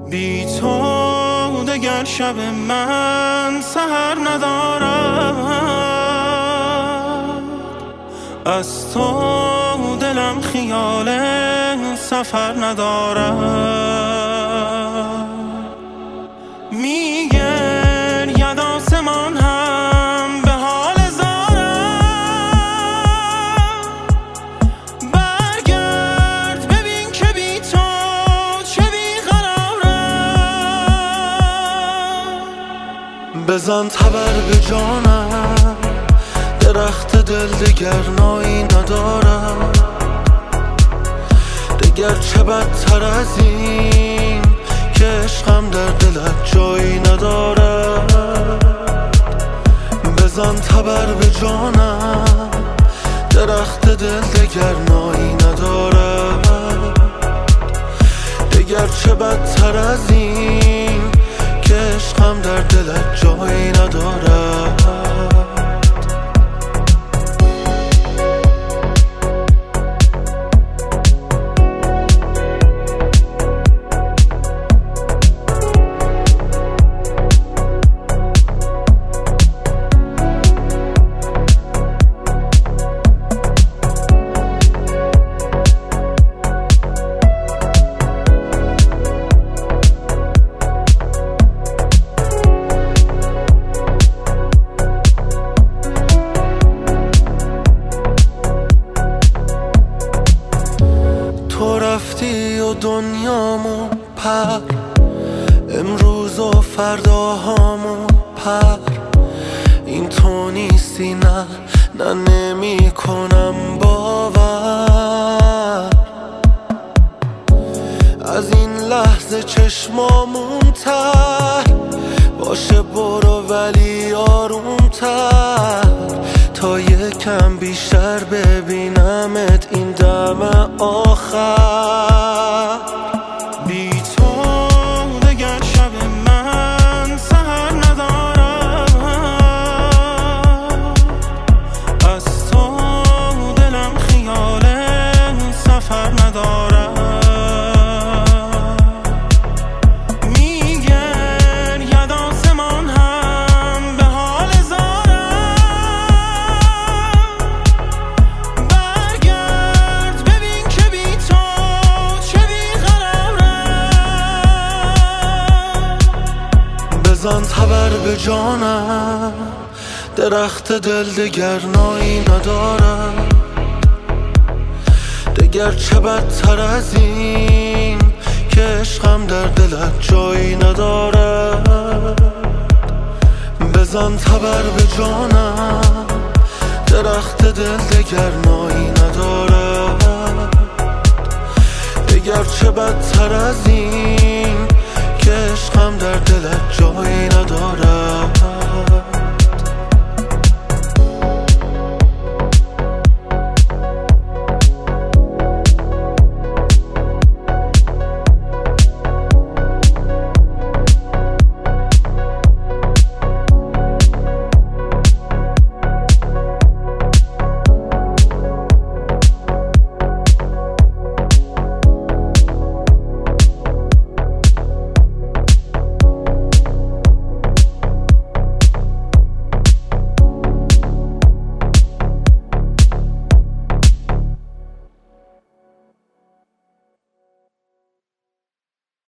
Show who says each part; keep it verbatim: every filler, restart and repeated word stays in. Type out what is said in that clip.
Speaker 1: بی تو دگر شب من سحر ندارد، از تو دلم خیال سفر ندارد. میگرید آسمان هم به حال زارم، برگرد ببین که بی تو چه بیقرارم.
Speaker 2: بزن تبر به جانم، درخت دل دگر نایی ندارم. دگر چه بدتر از این که عشقم در دلت جایی ندارد. بزن تبر به جانم، درخت دل دگر نایی ندارد. دگر چه بدتر از این که عشقم در دلت جایی ندارد. تو رفتی و دنیامو پر، امروز و فرداهامو پر. این تو نیستی، نه نه نمی کنم باور. از این لحظه چشمامون تر باشه، برو ولی آرومتر تا یکم بیشتر ببینمت این دم آخر.
Speaker 1: بی تو دگر شب من سحر ندارم، از تو دلم خیال سفر ندارم. میگرید آسمان هم به حال زارم، برگرد ببین که بی تو چه بیقرارم.
Speaker 2: بزن تبر به جانم، درخت دل دگر نایی ندارم. دگر چه بدتر از این که عشقم در دلت جایی ندارد. بزن تبر به جانم، درخت دل دگر نایی ندارد. دگر چه بدتر از این که عشقم در دلت جایی ندارد.